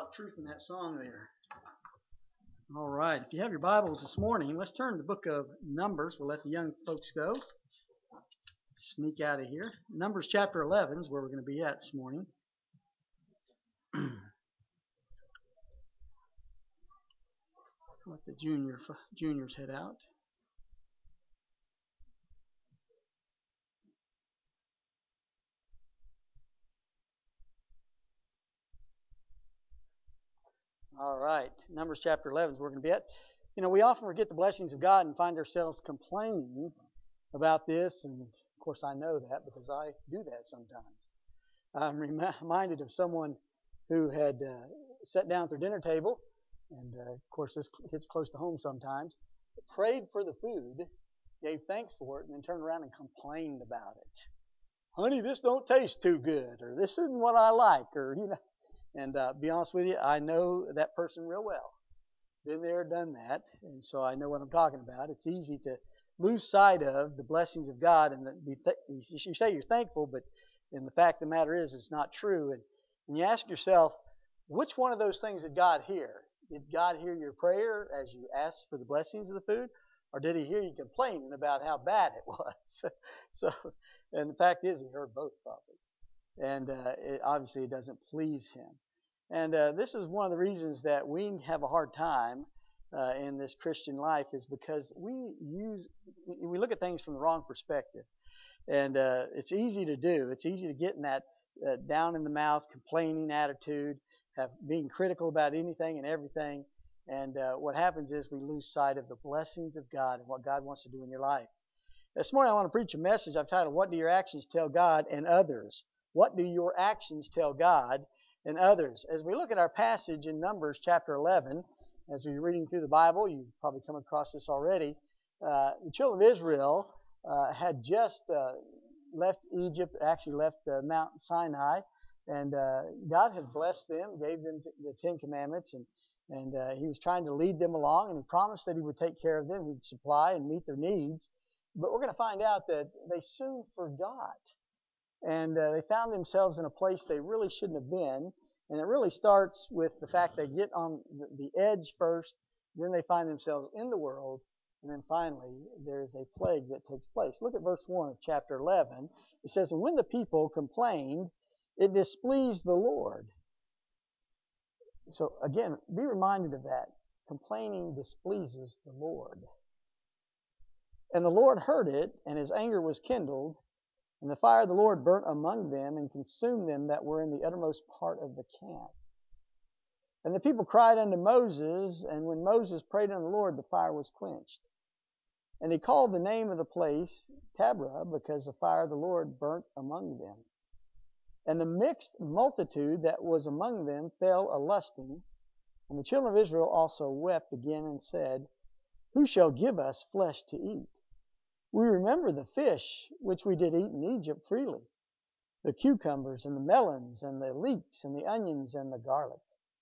of truth in that song there. All right. If you have your Bibles this morning, let's turn to the book of Numbers. We'll let the young folks go. Sneak out of here. Numbers chapter 11 is where we're going to be at this morning. Let the juniors head out. All right. Numbers chapter 11 is where we're going to be at. You know, we often forget the blessings of God and find ourselves complaining about this. And, of course, I know that because I do that sometimes. I'm reminded of someone who had sat down at their dinner table, and, of course, this hits close to home sometimes, prayed for the food, gave thanks for it, and then turned around and complained about it. Honey, this don't taste too good, or this isn't what I like, or, you know. And be honest with you, I know that person real well. Been there, done that, and so I know what I'm talking about. It's easy to lose sight of the blessings of God, and you say you're thankful, but and the fact of the matter is it's not true. And you ask yourself, which one of those things did God hear? Did God hear your prayer as you asked for the blessings of the food? Or did he hear you complaining about how bad it was? And the fact is he heard both probably. And obviously it doesn't please him. And this is one of the reasons that we have a hard time in this Christian life is because we look at things from the wrong perspective. And it's easy to do. It's easy to get in that down in the mouth, complaining attitude, being critical about anything and everything. And what happens is we lose sight of the blessings of God and what God wants to do in your life. This morning I want to preach a message I've titled, What Do Your Actions Tell God and Others? What do your actions tell God and others? As we look at our passage in Numbers chapter 11, as we're reading through the Bible, you've probably come across this already, the children of Israel had just left Egypt, actually left Mount Sinai, and God had blessed them, gave them the Ten Commandments, and he was trying to lead them along, and he promised that he would take care of them, he'd supply and meet their needs. But we're going to find out that they soon forgot. And they found themselves in a place they really shouldn't have been. And it really starts with the fact they get on the edge first, then they find themselves in the world, and then finally there's a plague that takes place. Look at verse 1 of chapter 11. It says, And when the people complained, it displeased the Lord. So again, be reminded of that. Complaining displeases the Lord. And the Lord heard it, and his anger was kindled, and the fire of the Lord burnt among them and consumed them that were in the uttermost part of the camp. And the people cried unto Moses, and when Moses prayed unto the Lord, the fire was quenched. And he called the name of the place Taberah, because the fire of the Lord burnt among them. And the mixed multitude that was among them fell a-lusting, and the children of Israel also wept again and said, Who shall give us flesh to eat? We remember the fish which we did eat in Egypt freely, the cucumbers and the melons and the leeks and the onions and the garlic.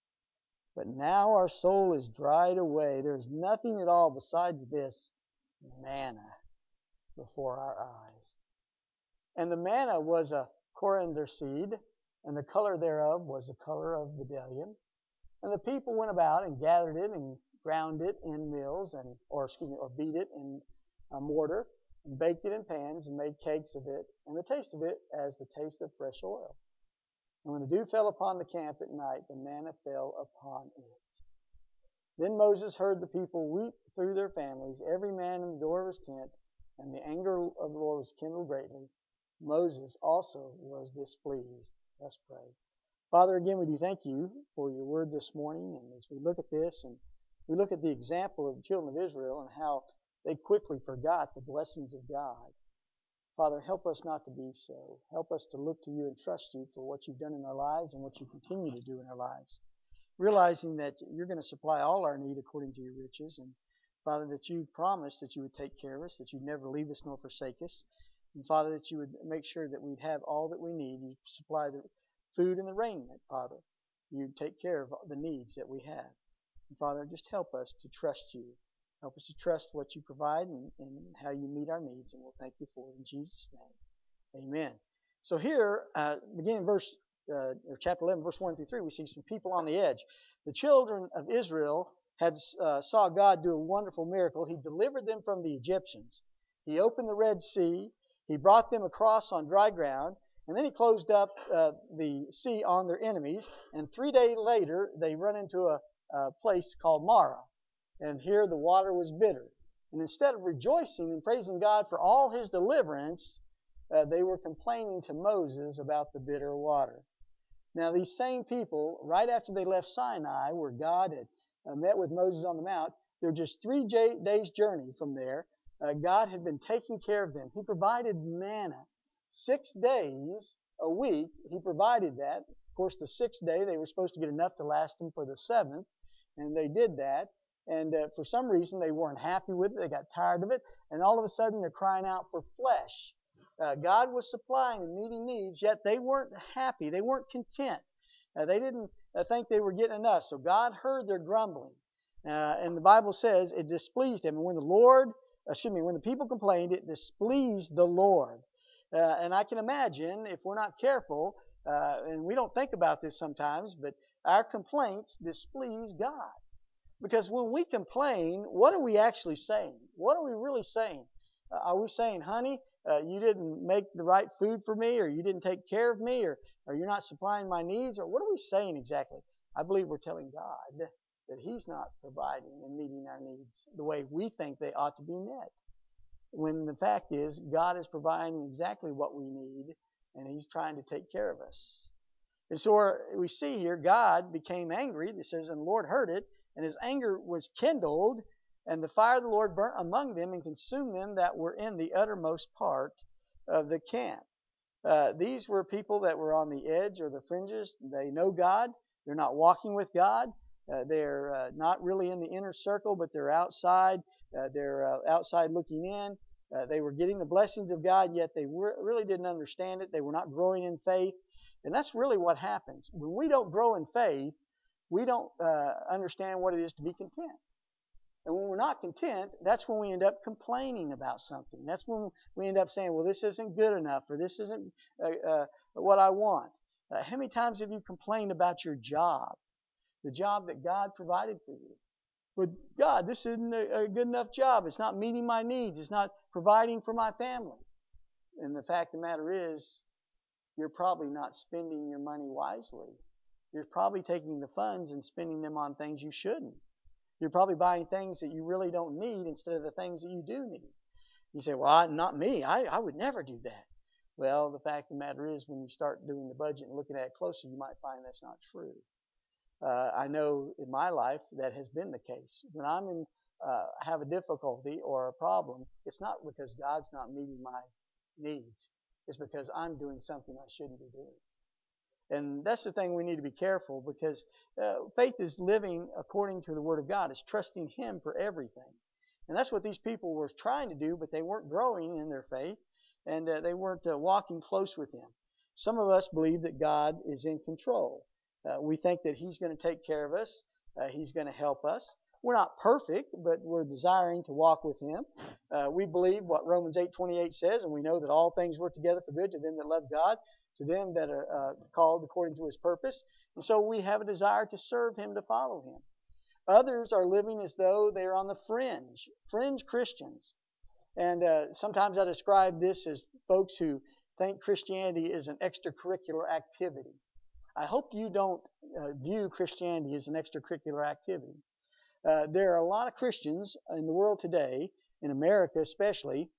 But now our soul is dried away. There is nothing at all besides this manna before our eyes. And the manna was a coriander seed, and the color thereof was the color of bdellium. And the people went about and gathered it and ground it in mills, or beat it in a mortar, and baked it in pans and made cakes of it, and the taste of it as the taste of fresh oil. And when the dew fell upon the camp at night, the manna fell upon it. Then Moses heard the people weep through their families, every man in the door of his tent, and the anger of the Lord was kindled greatly. Moses also was displeased. Let's pray. Father, again, we do thank you for your word this morning, and as we look at this, and we look at the example of the children of Israel and how they quickly forgot the blessings of God. Father, help us not to be so. Help us to look to you and trust you for what you've done in our lives and what you continue to do in our lives. Realizing that you're going to supply all our need according to your riches. And Father, that you promised that you would take care of us, that you'd never leave us nor forsake us. And Father, that you would make sure that we'd have all that we need. You supply the food and the raiment, Father. You take care of the needs that we have. And Father, just help us to trust you. Help us to trust what you provide and how you meet our needs, and we'll thank you for it in Jesus' name. Amen. So here, beginning in verse or chapter 11, verse 1 through 3, we see some people on the edge. The children of Israel had saw God do a wonderful miracle. He delivered them from the Egyptians. He opened the Red Sea. He brought them across on dry ground. And then he closed up the sea on their enemies. And 3 days later, they run into a place called Marah. And here the water was bitter. And instead of rejoicing and praising God for all His deliverance, they were complaining to Moses about the bitter water. Now, these same people, right after they left Sinai, where God had met with Moses on the mount, they're just 3 days' journey from there. God had been taking care of them. He provided manna 6 days a week. He provided that. Of course, the 6th day, they were supposed to get enough to last them for the 7th, and they did that. And for some reason, they weren't happy with it. They got tired of it. And all of a sudden, they're crying out for flesh. God was supplying and meeting needs, yet they weren't happy. They weren't content. They didn't think they were getting enough. So God heard their grumbling. And the Bible says it displeased Him. And when the people complained, it displeased the Lord. And I can imagine, if we're not careful, and we don't think about this sometimes, but our complaints displease God. Because when we complain, what are we actually saying? What are we really saying? Are we saying, honey, you didn't make the right food for me, or you didn't take care of me, or you're not supplying my needs? Or what are we saying exactly? I believe we're telling God that He's not providing and meeting our needs the way we think they ought to be met. When the fact is, God is providing exactly what we need, and He's trying to take care of us. And so we see here, God became angry. It says, and the Lord heard it, and His anger was kindled, and the fire of the Lord burnt among them and consumed them that were in the uttermost part of the camp. These were people that were on the edge or the fringes. They know God. They're not walking with God. They're not really in the inner circle, but they're outside. They're outside looking in. They were getting the blessings of God, yet they really didn't understand it. They were not growing in faith. And that's really what happens. When we don't grow in faith, we don't understand what it is to be content. And when we're not content, that's when we end up complaining about something. That's when we end up saying, well, this isn't good enough, or this isn't what I want. How many times have you complained about your job, the job that God provided for you? But God, this isn't a good enough job. It's not meeting my needs. It's not providing for my family. And the fact of the matter is, you're probably not spending your money wisely. You're probably taking the funds and spending them on things you shouldn't. You're probably buying things that you really don't need instead of the things that you do need. You say, well, not me. I would never do that. Well, the fact of the matter is, when you start doing the budget and looking at it closer, you might find that's not true. I know in my life that has been the case. When I'm have a difficulty or a problem, it's not because God's not meeting my needs. It's because I'm doing something I shouldn't be doing. And that's the thing we need to be careful, because faith is living according to the Word of God. It's trusting Him for everything. And that's what these people were trying to do, but they weren't growing in their faith, and they weren't walking close with Him. Some of us believe that God is in control. We think that He's going to take care of us. He's going to help us. We're not perfect, but we're desiring to walk with Him. We believe what Romans 8:28 says, and we know that all things work together for good to them that love God, to them that are called according to His purpose. And so we have a desire to serve Him, to follow Him. Others are living as though they're on the fringe Christians. And sometimes I describe this as folks who think Christianity is an extracurricular activity. I hope you don't view Christianity as an extracurricular activity. There are a lot of Christians in the world today, in America especially,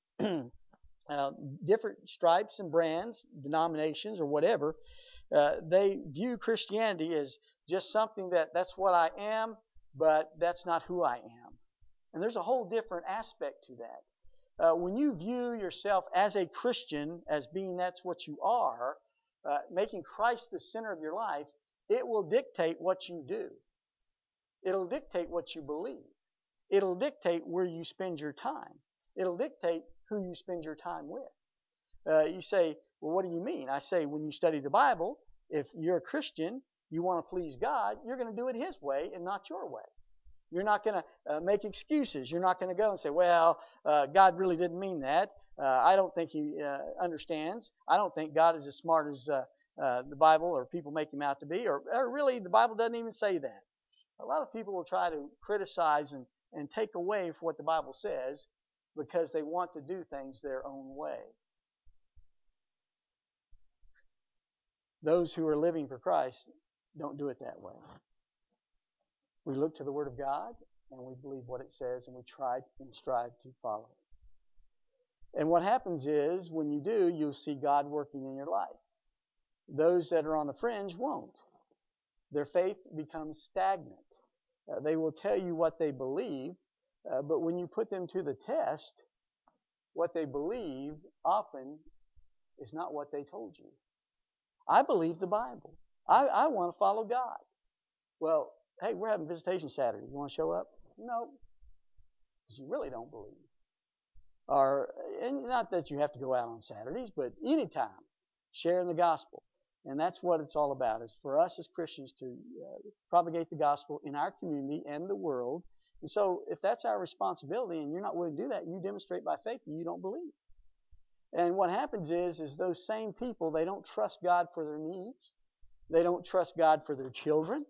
different stripes and brands, denominations or whatever. They view Christianity as just something that's what I am, but that's not who I am. And there's a whole different aspect to that. When you view yourself as a Christian, as being that's what you are, making Christ the center of your life, it will dictate what you do. It'll dictate what you believe. It'll dictate where you spend your time. It'll dictate who you spend your time with. You say, well, what do you mean? I say, when you study the Bible, if you're a Christian, you want to please God, you're going to do it His way and not your way. You're not going to make excuses. You're not going to go and say, well, God really didn't mean that. I don't think He understands. I don't think God is as smart as the Bible or people make him out to be, or really the Bible doesn't even say that. A lot of people will try to criticize and take away from what the Bible says because they want to do things their own way. Those who are living for Christ don't do it that way. We look to the Word of God and we believe what it says and we try and strive to follow it. And what happens is when you do, you'll see God working in your life. Those that are on the fringe won't. Their faith becomes stagnant. They will tell you what they believe, but when you put them to the test, what they believe often is not what they told you. I believe the Bible. I want to follow God. Well, hey, we're having visitation Saturday. You want to show up? No, because you really don't believe. And not that you have to go out on Saturdays, but anytime, sharing the gospel. And that's what it's all about, is for us as Christians to propagate the gospel in our community and the world. And so if that's our responsibility and you're not willing to do that, you demonstrate by faith that you don't believe. And what happens is those same people, they don't trust God for their needs. They don't trust God for their children.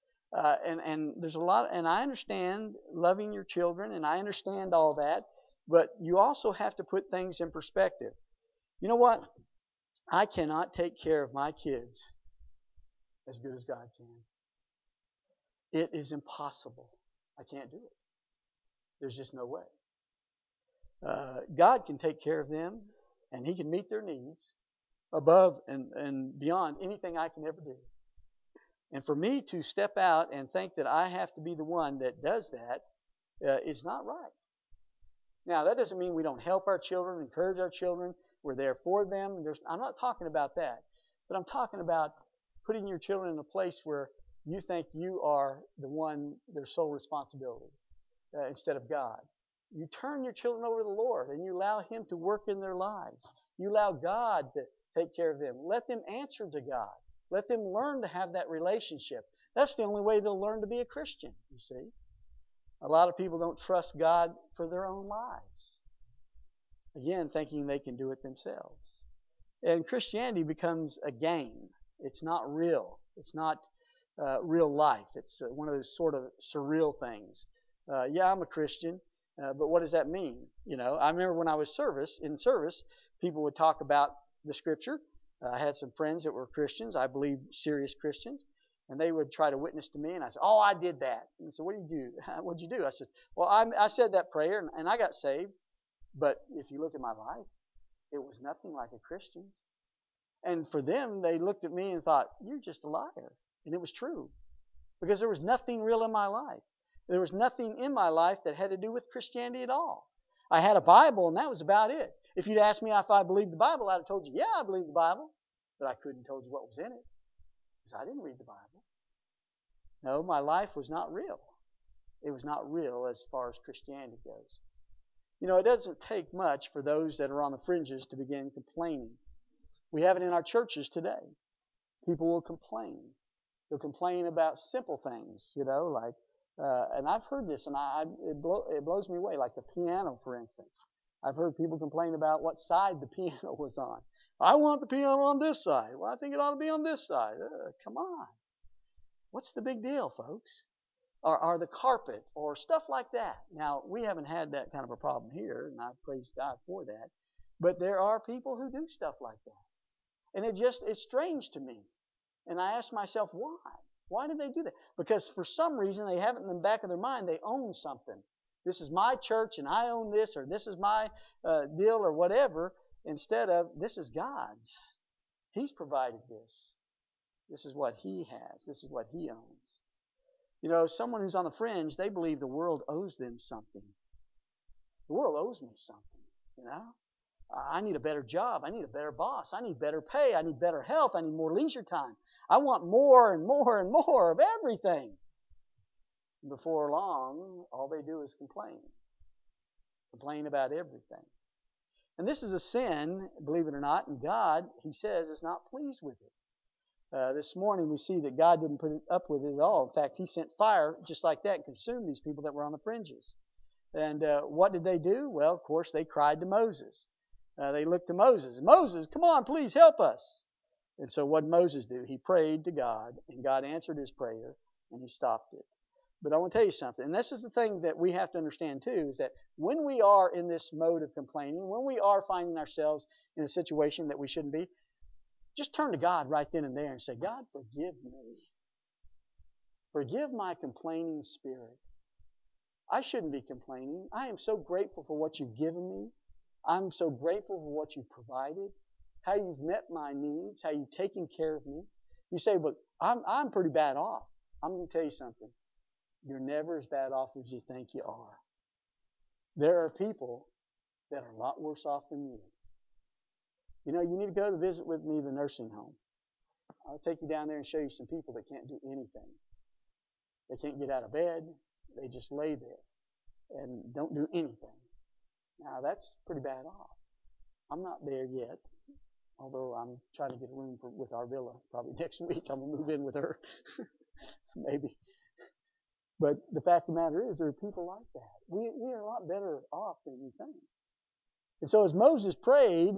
And there's a lot, and I understand loving your children, and I understand all that, but you also have to put things in perspective. You know what? I cannot take care of my kids as good as God can. It is impossible. I can't do it. There's just no way. God can take care of them, and He can meet their needs above and beyond anything I can ever do. And for me to step out and think that I have to be the one that does that is not right. Now, that doesn't mean we don't help our children, encourage our children. We're there for them. I'm not talking about that. But I'm talking about putting your children in a place where you think you are the one, their sole responsibility, instead of God. You turn your children over to the Lord and you allow Him to work in their lives. You allow God to take care of them. Let them answer to God. Let them learn to have that relationship. That's the only way they'll learn to be a Christian, you see. A lot of people don't trust God for their own lives. Again, thinking they can do it themselves. And Christianity becomes a game. It's not real. It's not real life. It's one of those sort of surreal things. Yeah, I'm a Christian, but what does that mean? You know, I remember when I was in service, people would talk about the Scripture. I had some friends that were Christians, I believe serious Christians, and they would try to witness to me, and I said, "Oh, I did that." And I said, "What did you do? What'd you do?" I said, "Well, I said that prayer, and I got saved, but if you look at my life, it was nothing like a Christian's." And for them, they looked at me and thought, "You're just a liar." And it was true, because there was nothing real in my life. There was nothing in my life that had to do with Christianity at all. I had a Bible, and that was about it. If you'd asked me if I believed the Bible, I'd have told you, yeah, I believe the Bible. But I couldn't have told you what was in it, because I didn't read the Bible. No, my life was not real. It was not real as far as Christianity goes. You know, it doesn't take much for those that are on the fringes to begin complaining. We have it in our churches today. People will complain. They'll complain about simple things, you know, like, and I've heard this, and it blows me away, like the piano, for instance. I've heard people complain about what side the piano was on. I want the piano on this side. Well, I think it ought to be on this side. Come on. What's the big deal, folks? Or the carpet or stuff like that. Now, we haven't had that kind of a problem here, and I praise God for that. But there are people who do stuff like that. And it's strange to me. And I ask myself, why? Why do they do that? Because for some reason they have it in the back of their mind they own something. This is my church and I own this, or this is my deal, or whatever, instead of this is God's. He's provided this. This is what He has. This is what He owns. You know, someone who's on the fringe, they believe the world owes them something. The world owes me something, you know. I need a better job. I need a better boss. I need better pay. I need better health. I need more leisure time. I want more and more and more of everything. Before long, all they do is complain. Complain about everything. And this is a sin, believe it or not, and God, He says, is not pleased with it. This morning we see that God didn't put up with it at all. In fact, He sent fire just like that and consumed these people that were on the fringes. And what did they do? Well, of course, they cried to Moses. They looked to Moses. Moses, come on, please help us. And so what did Moses do? He prayed to God, and God answered his prayer, and he stopped it. But I want to tell you something, and this is the thing that we have to understand too, is that when we are in this mode of complaining, when we are finding ourselves in a situation that we shouldn't be, just turn to God right then and there and say, God, forgive me. Forgive my complaining spirit. I shouldn't be complaining. I am so grateful for what you've given me. I'm so grateful for what you've provided, how you've met my needs, how you've taken care of me. You say, but I'm pretty bad off. I'm going to tell you something. You're never as bad off as you think you are. There are people that are a lot worse off than you. You know, you need to go to visit with me the nursing home. I'll take you down there and show you some people that can't do anything. They can't get out of bed. They just lay there and don't do anything. Now, that's pretty bad off. I'm not there yet, although I'm trying to get a room with our villa. Probably next week I'm going to move in with her. Maybe. But the fact of the matter is, there are people like that. We are a lot better off than we think. And so as Moses prayed,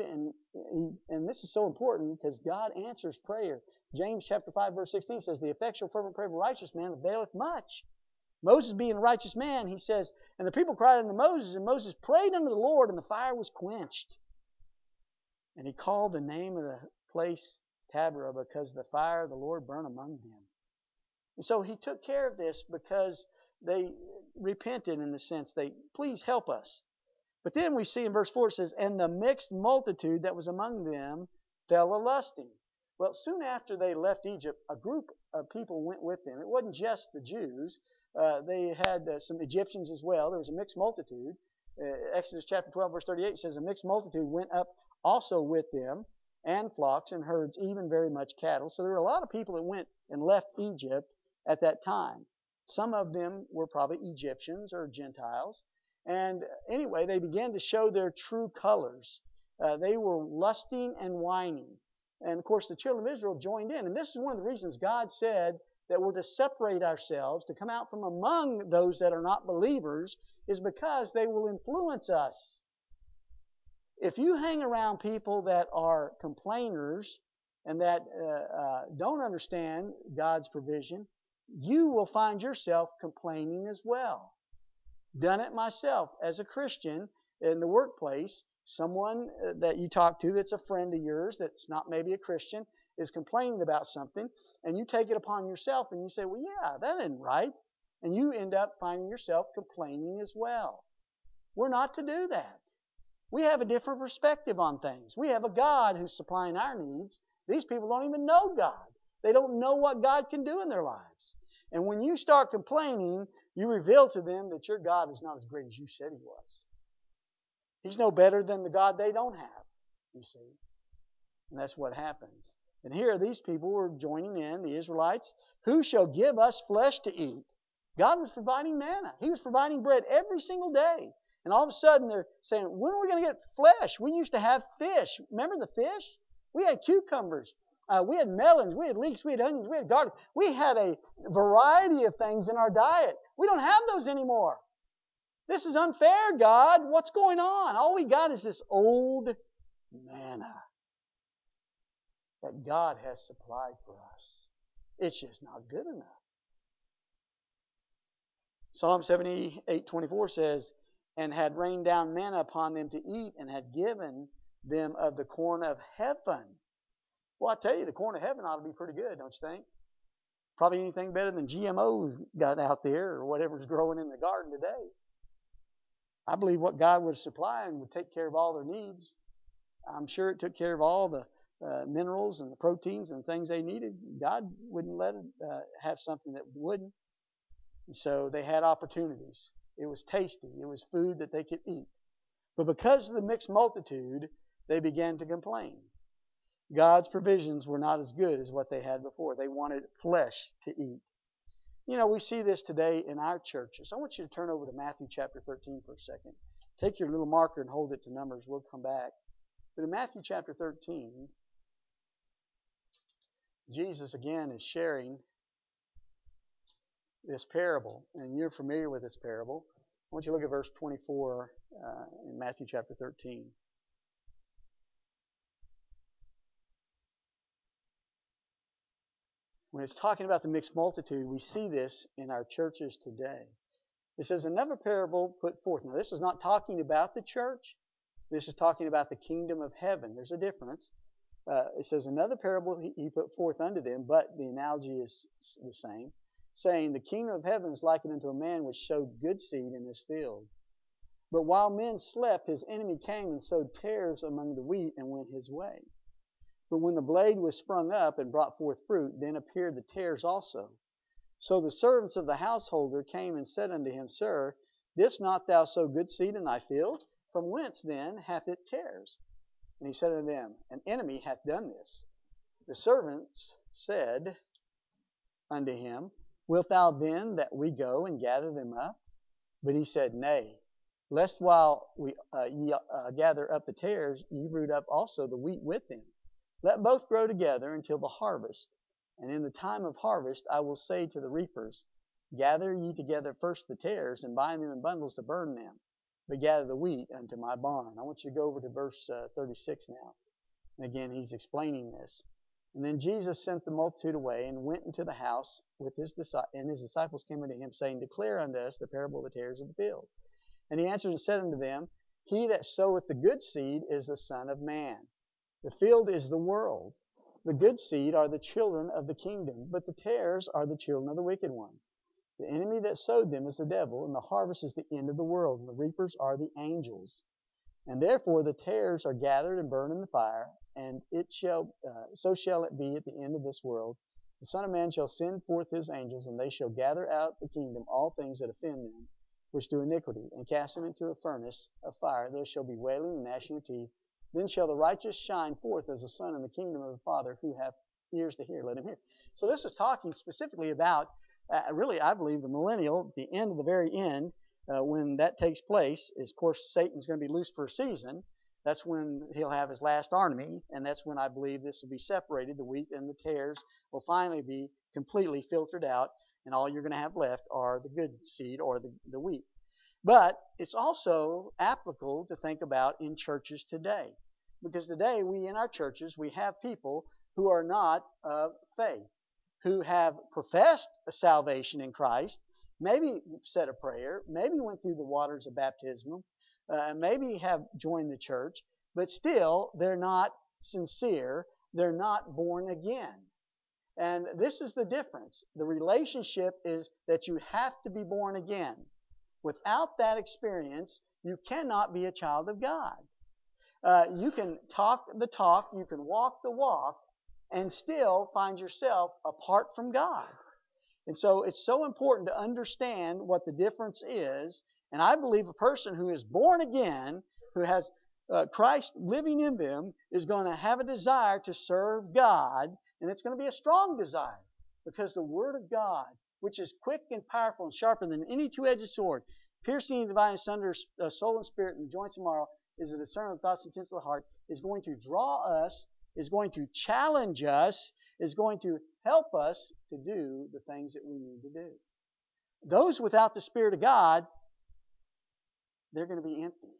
and this is so important because God answers prayer. James chapter 5, verse 16 says, the effectual fervent prayer of a righteous man availeth much. Moses being a righteous man, he says, and the people cried unto Moses, and Moses prayed unto the Lord, and the fire was quenched. And he called the name of the place Taberah, because the fire of the Lord burned among them. And so he took care of this because they repented in the sense please help us. But then we see in verse 4 it says, and the mixed multitude that was among them fell a-lusting. Well, soon after they left Egypt, a group of people went with them. It wasn't just the Jews. They had some Egyptians as well. There was a mixed multitude. Exodus chapter 12, verse 38 says, a mixed multitude went up also with them, and flocks and herds, even very much cattle. So there were a lot of people that went and left Egypt at that time. Some of them were probably Egyptians or Gentiles. And anyway, they began to show their true colors. They were lusting and whining. And of course, the children of Israel joined in. And this is one of the reasons God said that we're to separate ourselves, to come out from among those that are not believers, is because they will influence us. If you hang around people that are complainers and that don't understand God's provision, you will find yourself complaining as well. Done it myself as a Christian in the workplace. Someone that you talk to that's a friend of yours that's not maybe a Christian is complaining about something, and you take it upon yourself and you say, well, yeah, that isn't right. And you end up finding yourself complaining as well. We're not to do that. We have a different perspective on things. We have a God who's supplying our needs. These people don't even know God. They don't know what God can do in their lives. And when you start complaining, you reveal to them that your God is not as great as you said He was. He's no better than the God they don't have, you see. And that's what happens. And here these people were joining in, the Israelites. Who shall give us flesh to eat? God was providing manna. He was providing bread every single day. And all of a sudden they're saying, when are we going to get flesh? We used to have fish. Remember the fish? We had cucumbers. We had melons. We had leeks. We had onions. We had garlic. We had a variety of things in our diet. We don't have those anymore. This is unfair, God. What's going on? All we got is this old manna that God has supplied for us. It's just not good enough. Psalm 78:24 says, and had rained down manna upon them to eat, and had given them of the corn of heaven. Well, I tell you, the corn of heaven ought to be pretty good, don't you think? Probably anything better than GMO got out there or whatever's growing in the garden today. I believe what God would supply and would take care of all their needs. I'm sure it took care of all the minerals and the proteins and the things they needed. God wouldn't let it have something that wouldn't. And so they had opportunities. It was tasty. It was food that they could eat. But because of the mixed multitude, they began to complain. God's provisions were not as good as what they had before. They wanted flesh to eat. You know, we see this today in our churches. I want you to turn over to Matthew chapter 13 for a second. Take your little marker and hold it to Numbers. We'll come back. But in Matthew chapter 13, Jesus again is sharing this parable. And you're familiar with this parable. I want you to look at verse 24 in Matthew chapter 13. When it's talking about the mixed multitude, we see this in our churches today. It says, another parable put forth. Now, this is not talking about the church. This is talking about the kingdom of heaven. There's a difference. It says, another parable he put forth unto them, but the analogy is the same, saying, the kingdom of heaven is likened unto a man which sowed good seed in his field. But while men slept, his enemy came and sowed tares among the wheat and went his way. But when the blade was sprung up and brought forth fruit, then appeared the tares also. So the servants of the householder came and said unto him, Sir, didst not thou sow good seed in thy field? From whence then hath it tares? And he said unto them, An enemy hath done this. The servants said unto him, Wilt thou then that we go and gather them up? But he said, Nay, lest while ye gather up the tares, ye root up also the wheat with them. Let both grow together until the harvest. And in the time of harvest I will say to the reapers, Gather ye together first the tares, and bind them in bundles to burn them, but gather the wheat unto my barn. I want you to go over to verse 36 now. And again, he's explaining this. And then Jesus sent the multitude away and went into the house with his disciples, and his disciples came unto him, saying, Declare unto us the parable of the tares of the field. And he answered and said unto them, He that soweth the good seed is the Son of Man. The field is the world. The good seed are the children of the kingdom, but the tares are the children of the wicked one. The enemy that sowed them is the devil, and the harvest is the end of the world, and the reapers are the angels. And therefore the tares are gathered and burned in the fire, and so shall it be at the end of this world. The Son of Man shall send forth his angels, and they shall gather out of the kingdom all things that offend them, which do iniquity, and cast them into a furnace of fire. There shall be wailing and gnashing of teeth. Then shall the righteous shine forth as the sun in the kingdom of the Father. Who hath ears to hear, let him hear. So this is talking specifically about, really, I believe, the millennial, the end of the very end. When that takes place, is, of course, Satan's going to be loose for a season. That's when he'll have his last army, and that's when I believe this will be separated. The wheat and the tares will finally be completely filtered out, and all you're going to have left are the good seed or the wheat. But it's also applicable to think about in churches today. Because today, in our churches, we have people who are not of faith, who have professed a salvation in Christ, maybe said a prayer, maybe went through the waters of baptism, maybe have joined the church, but still they're not sincere, they're not born again. And this is the difference. The relationship is that you have to be born again. Without that experience, you cannot be a child of God. You can talk the talk, you can walk the walk, and still find yourself apart from God. And so it's so important to understand what the difference is. And I believe a person who is born again, who has Christ living in them, is going to have a desire to serve God. And it's going to be a strong desire, because the Word of God, which is quick and powerful and sharper than any two-edged sword, piercing and dividing asunder soul and spirit and joints and marrow, is a discerner of the thoughts and intents of the heart, is going to draw us, is going to challenge us, is going to help us to do the things that we need to do. Those without the Spirit of God, they're going to be empty.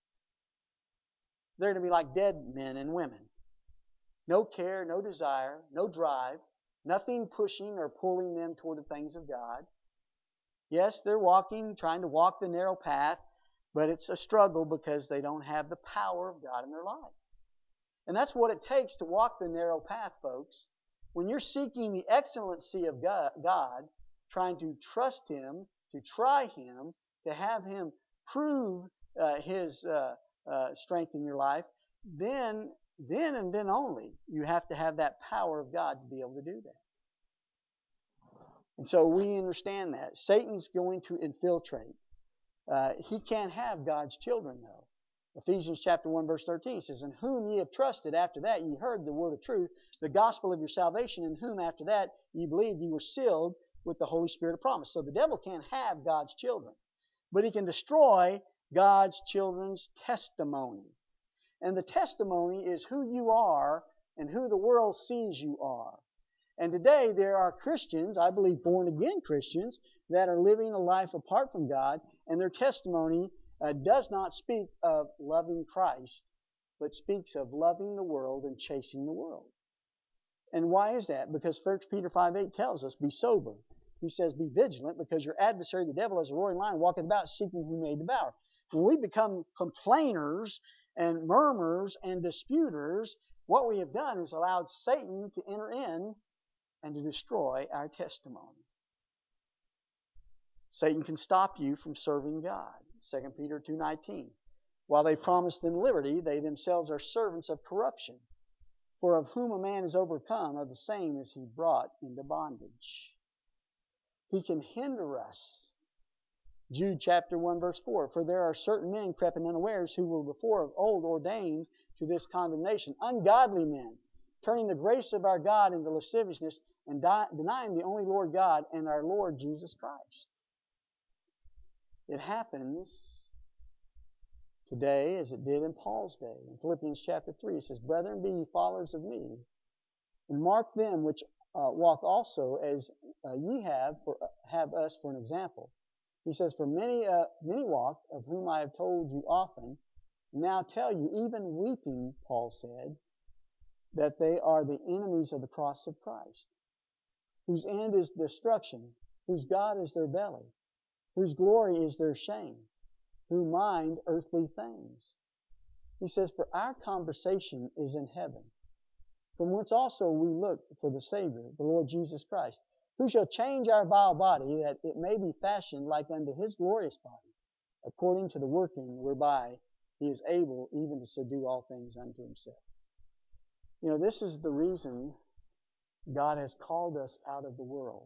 They're going to be like dead men and women. No care, no desire, no drive, nothing pushing or pulling them toward the things of God. Yes, they're trying to walk the narrow path, but it's a struggle because they don't have the power of God in their life. And that's what it takes to walk the narrow path, folks. When you're seeking the excellency of God, trying to trust Him, to try Him, to have Him prove His strength in your life, then and then only you have to have that power of God to be able to do that. And so we understand that. Satan's going to infiltrate. He can't have God's children, though. Ephesians chapter 1, verse 13 says, In whom ye have trusted, after that ye heard the word of truth, the gospel of your salvation, in whom after that ye believed, ye were sealed with the Holy Spirit of promise. So the devil can't have God's children, but he can destroy God's children's testimony. And the testimony is who you are and who the world sees you are. And today there are Christians, I believe born-again Christians, that are living a life apart from God, and their testimony does not speak of loving Christ, but speaks of loving the world and chasing the world. And why is that? Because 1 Peter 5:8 tells us, be sober. He says, be vigilant, because your adversary, the devil, as a roaring lion, walketh about seeking whom he may devour. When we become complainers and murmurers and disputers, what we have done is allowed Satan to enter in and to destroy our testimony. Satan can stop you from serving God. 2 Peter 2:19. While they promise them liberty, they themselves are servants of corruption. For of whom a man is overcome, of the same is he brought into bondage. He can hinder us. Jude chapter 1 verse 4. For there are certain men creeping unawares who were before of old ordained to this condemnation, ungodly men, turning the grace of our God into lasciviousness and denying the only Lord God and our Lord Jesus Christ. It happens today as it did in Paul's day. In Philippians chapter 3 it says, Brethren, be ye followers of me, and mark them which walk also as ye have us for an example. He says, for many walk, of whom I have told you often, now tell you, even weeping, Paul said, that they are the enemies of the cross of Christ, whose end is destruction, whose God is their belly, whose glory is their shame, who mind earthly things. He says, for our conversation is in heaven, from whence also we look for the Savior, the Lord Jesus Christ, who shall change our vile body, that it may be fashioned like unto his glorious body, according to the working whereby he is able even to subdue all things unto himself. You know, this is the reason God has called us out of the world,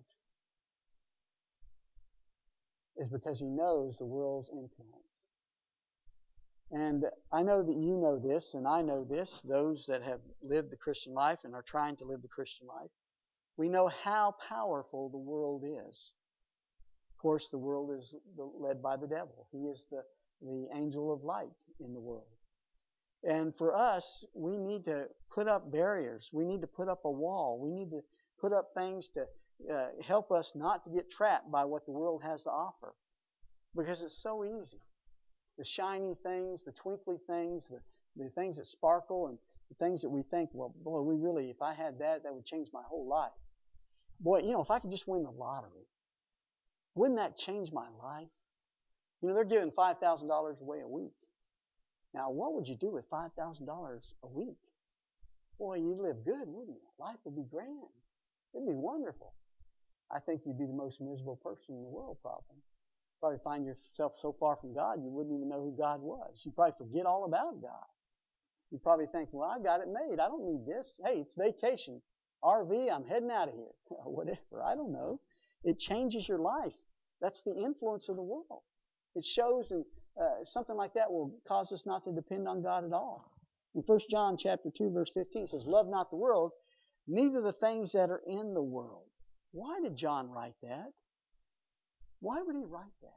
is because he knows the world's influence. And I know that you know this, and I know this, those that have lived the Christian life and are trying to live the Christian life. We know how powerful the world is. Of course, the world is led by the devil. He is the angel of light in the world. And for us, we need to put up barriers. We need to put up a wall. We need to put up things to help us not to get trapped by what the world has to offer. Because it's so easy. The shiny things, the twinkly things, the things that sparkle, and the things that we think, well, boy, if I had that, that would change my whole life. Boy, if I could just win the lottery, wouldn't that change my life? They're giving $5,000 away a week. Now, what would you do with $5,000 a week? Boy, you'd live good, wouldn't you? Life would be grand. It'd be wonderful. I think you'd be the most miserable person in the world, probably. Probably find yourself so far from God, you wouldn't even know who God was. You'd probably forget all about God. You'd probably think, well, I got it made. I don't need this. Hey, it's vacation. RV, I'm heading out of here. Whatever. I don't know. It changes your life. That's the influence of the world. It shows, and something like that will cause us not to depend on God at all. In 1 John chapter 2, verse 15, it says, love not the world, neither the things that are in the world. Why did John write that? Why would he write that?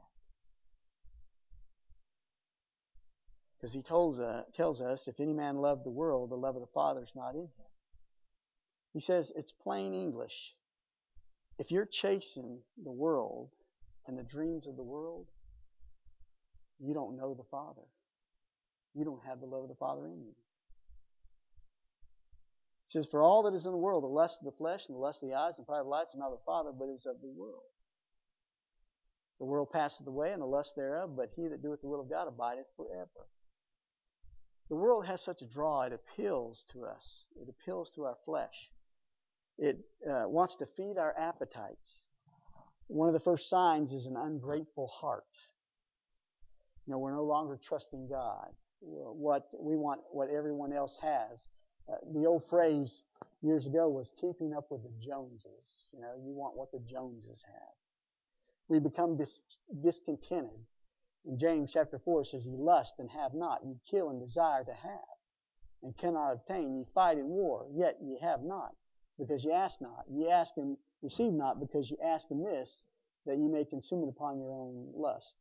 Because he tells us, if any man love the world, the love of the Father is not in him. He says, it's plain English. If you're chasing the world and the dreams of the world, you don't know the Father. You don't have the love of the Father in you. It says, for all that is in the world, the lust of the flesh and the lust of the eyes and pride of life is not of the Father, but is of the world. The world passeth away and the lust thereof, but he that doeth the will of God abideth forever. The world has such a draw. It appeals to us. It appeals to our flesh. It wants to feed our appetites. One of the first signs is an ungrateful heart. We're no longer trusting God. What we want, what everyone else has. The old phrase years ago was keeping up with the Joneses. You want what the Joneses have. We become discontented. In James chapter 4 it says, ye lust and have not, ye kill and desire to have, and cannot obtain, ye fight in war, yet ye have not, because ye ask not. Ye ask and receive not, because ye ask amiss, that ye may consume it upon your own lust.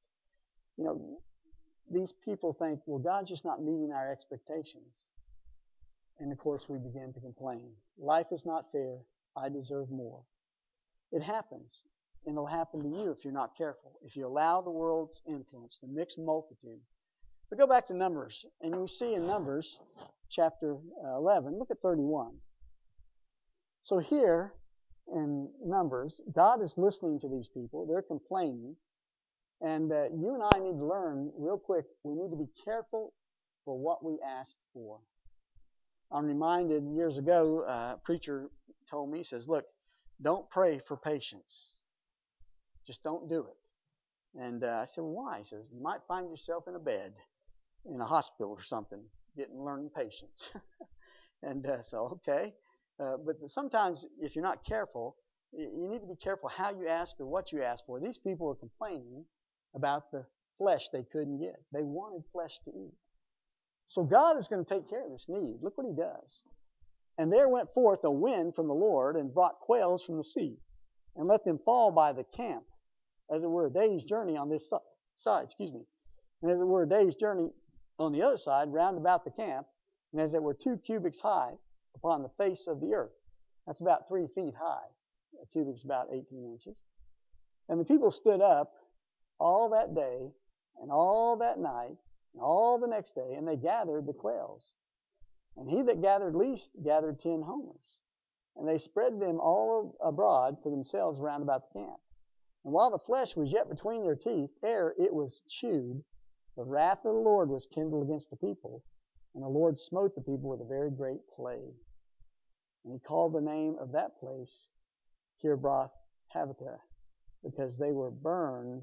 These people think, well, God's just not meeting our expectations. And of course we begin to complain. Life is not fair. I deserve more. It happens. And it'll happen to you if you're not careful. If you allow the world's influence, the mixed multitude. But go back to Numbers. And we see in Numbers chapter 11, look at 31. It So here in Numbers, God is listening to these people. They're complaining. And you and I need to learn real quick, we need to be careful for what we ask for. I'm reminded years ago, a preacher told me, he says, look, don't pray for patience. Just don't do it. And I said, well, why? He says, you might find yourself in a bed in a hospital or something, learning patience. And so, okay. But sometimes if you're not careful, you need to be careful how you ask or what you ask for. These people were complaining about the flesh they couldn't get. They wanted flesh to eat. So God is going to take care of this need. Look what he does. And there went forth a wind from the Lord and brought quails from the sea and let them fall by the camp, as it were a day's journey on this side, and as it were a day's journey on the other side, round about the camp, and as it were 2 cubits high upon the face of the earth. That's about 3 feet high. A cubit's about 18 inches. And the people stood up all that day and all that night and all the next day, and they gathered the quails. And he that gathered least gathered 10 homers. And they spread them all abroad for themselves round about the camp. And while the flesh was yet between their teeth, ere it was chewed, the wrath of the Lord was kindled against the people, and the Lord smote the people with a very great plague. And he called the name of that place Kibroth Hattaavah, because they were buried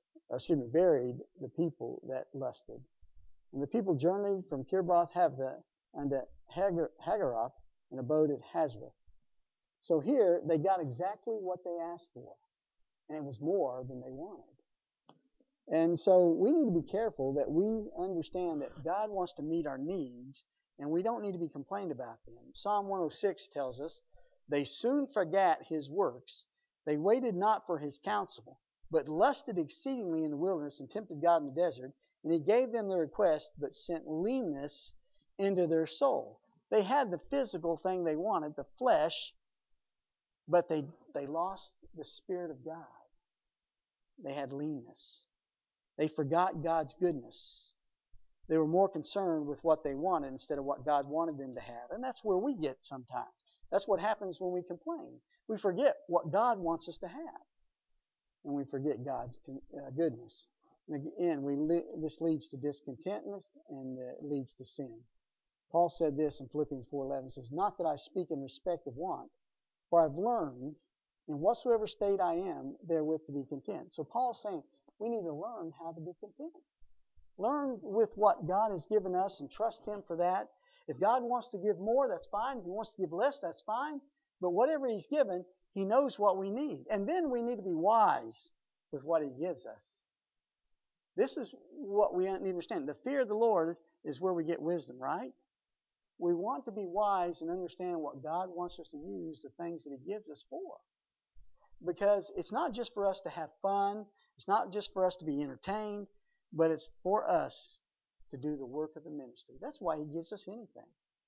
the people that lusted. And the people journeyed from Kibroth Hattaavah unto Haggarath and abode at Hazareth. So here they got exactly what they asked for, and it was more than they wanted. And so we need to be careful that we understand that God wants to meet our needs, and we don't need to be complained about them. Psalm 106 tells us, they soon forgot his works. They waited not for his counsel, but lusted exceedingly in the wilderness and tempted God in the desert. And he gave them their request, but sent leanness into their soul. They had the physical thing they wanted, the flesh, but they lost the Spirit of God. They had leanness. They forgot God's goodness. They were more concerned with what they wanted instead of what God wanted them to have. And that's where we get sometimes. That's what happens when we complain. We forget what God wants us to have. And we forget God's goodness. And again, this leads to discontentness and it leads to sin. Paul said this in Philippians 4:11. Says, not that I speak in respect of want, for I've learned in whatsoever state I am, therewith to be content. So Paul's saying we need to learn how to be content. Learn with what God has given us and trust him for that. If God wants to give more, that's fine. If he wants to give less, that's fine. But whatever he's given, he knows what we need. And then we need to be wise with what he gives us. This is what we need to understand. The fear of the Lord is where we get wisdom, right? We want to be wise and understand what God wants us to use the things that he gives us for. Because it's not just for us to have fun. It's not just for us to be entertained. But it's for us to do the work of the ministry. That's why he gives us anything.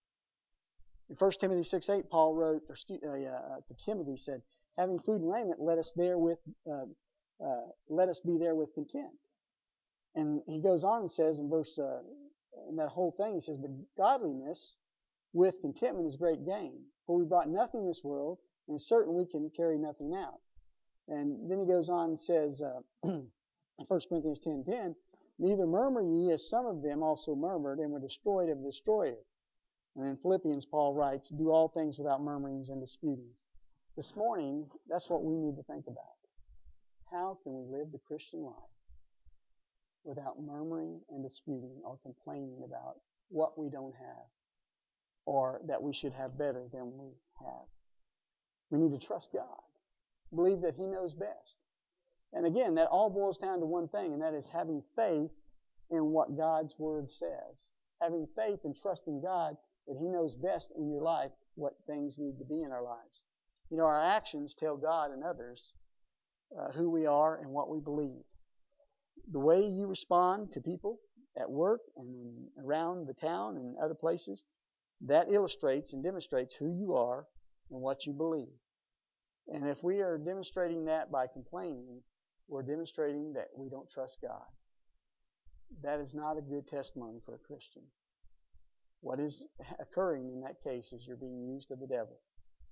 In 1 Timothy 6:8, Paul wrote, to Timothy, said, having food and raiment, let us be therewith content. And he goes on and says in in that whole thing, he says, but godliness with contentment is great gain. For we brought nothing in this world, and it's certain we can carry nothing out. And then he goes on and says, in 1 Corinthians 10:10, neither murmur ye, as some of them also murmured, and were destroyed of the destroyer. And in Philippians, Paul writes, do all things without murmurings and disputings. This morning, that's what we need to think about. How can we live the Christian life without murmuring and disputing or complaining about what we don't have or that we should have better than we have? We need to trust God. Believe that he knows best. And again, that all boils down to one thing, and that is having faith in what God's Word says. Having faith and trusting God that he knows best in your life what things need to be in our lives. You know, our actions tell God and others who we are and what we believe. The way you respond to people at work and around the town and other places, that illustrates and demonstrates who you are and what you believe. And if we are demonstrating that by complaining, we're demonstrating that we don't trust God. That is not a good testimony for a Christian. What is occurring in that case is you're being used of the devil.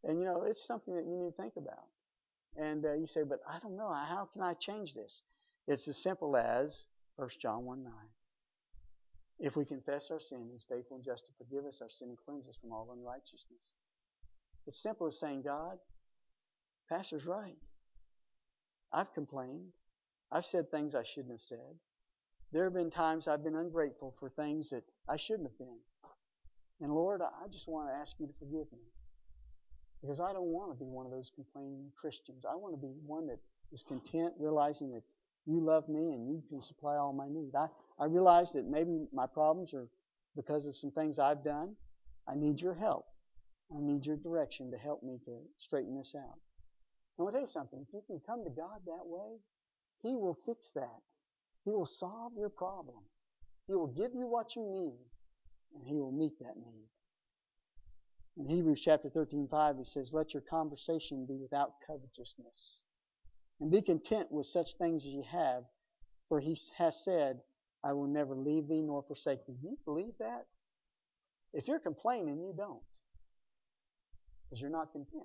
And it's something that you need to think about. And you say, but I don't know. How can I change this? It's as simple as 1 John 1:9. If we confess our sin, He's faithful and just to forgive us our sin and cleanse us from all unrighteousness. It's simple as saying, God, Pastor's right. I've complained. I've said things I shouldn't have said. There have been times I've been ungrateful for things that I shouldn't have been. And Lord, I just want to ask you to forgive me. Because I don't want to be one of those complaining Christians. I want to be one that is content, realizing that you love me and you can supply all my need. I realize that maybe my problems are because of some things I've done. I need your help. I need your direction to help me to straighten this out. I want to tell you something. If you can come to God that way, He will fix that. He will solve your problem. He will give you what you need, and He will meet that need. In Hebrews chapter 13:5, He says, let your conversation be without covetousness, and be content with such things as you have, for He has said, I will never leave thee nor forsake thee. Do you believe that? If you're complaining, you don't, because you're not content.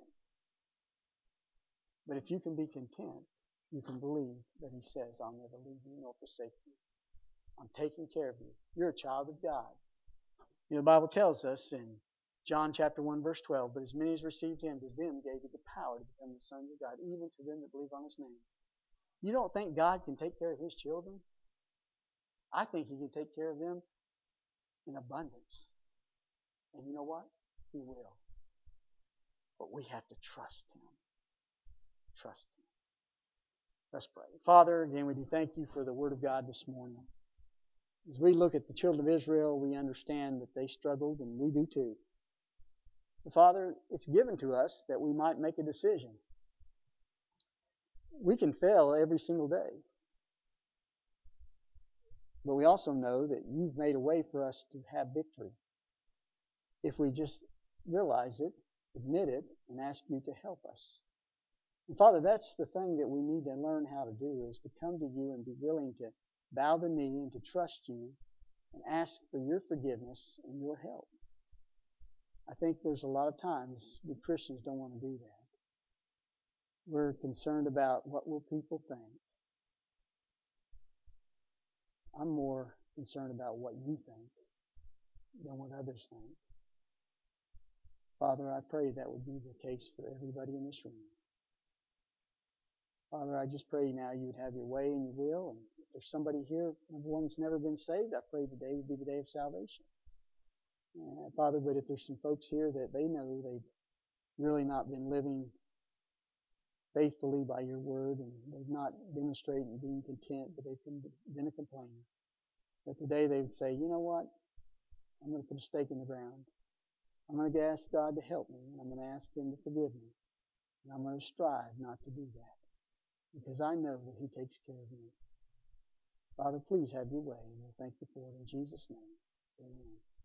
But if you can be content, you can believe that He says, I'll never leave you nor forsake you. I'm taking care of you. You're a child of God. The Bible tells us in John chapter 1, verse 12, but as many as received Him, to them gave He the power to become the sons of God, even to them that believe on His name. You don't think God can take care of His children? I think He can take care of them in abundance. And you know what? He will. But we have to trust Him. Trust Him. Let's pray. Father, again, we do thank You for the Word of God this morning. As we look at the children of Israel, we understand that they struggled, and we do too. But Father, it's given to us that we might make a decision. We can fail every single day. But we also know that You've made a way for us to have victory. If we just realize it, admit it, and ask You to help us. And Father, that's the thing that we need to learn how to do, is to come to You and be willing to bow the knee and to trust You and ask for Your forgiveness and Your help. I think there's a lot of times we Christians don't want to do that. We're concerned about what will people think. I'm more concerned about what You think than what others think. Father, I pray that would be the case for everybody in this room. Father, I just pray now You would have Your way and Your will. And if there's somebody here, one that's never been saved, I pray today would be the day of salvation. Father, but if there's some folks here that they know they've really not been living faithfully by Your word, and they've not demonstrated being content, but they've been a complainer, that today they would say, you know what? I'm going to put a stake in the ground. I'm going to ask God to help me, and I'm going to ask Him to forgive me. And I'm going to strive not to do that, because I know that He takes care of me. Father, please have Your way, and we'll thank You for it in Jesus' name. Amen.